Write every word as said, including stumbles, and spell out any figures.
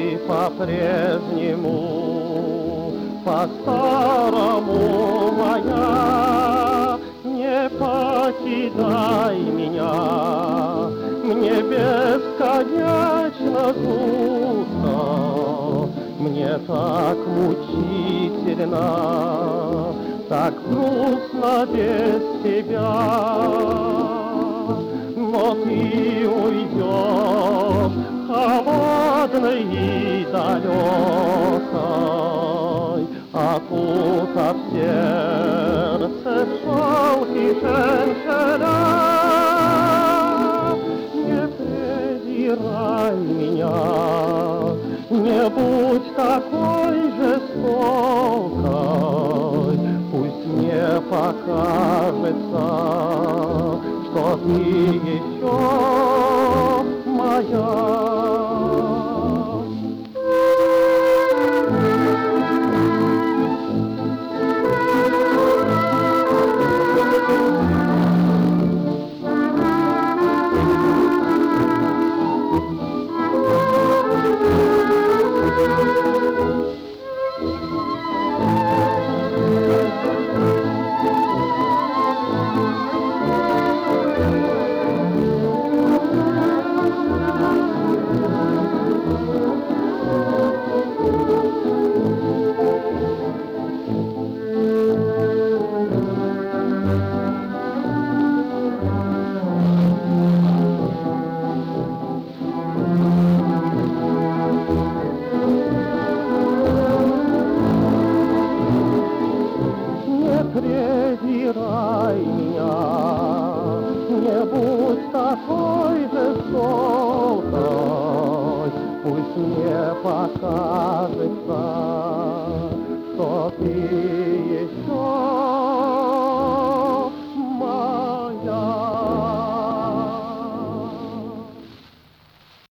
ты по-прежнему, по-старому моя, не покидай меня, мне бесконечно грустно, мне так мучительно, так грустно без тебя. Но ты уйдешь холодной и далекой, окутав сердце шелки женщина. Не презирай меня, не будь такой жестокой, пусть мне покажется, что ты еще моя. Презирай меня, не будь такой жестокой, пусть мне покажется,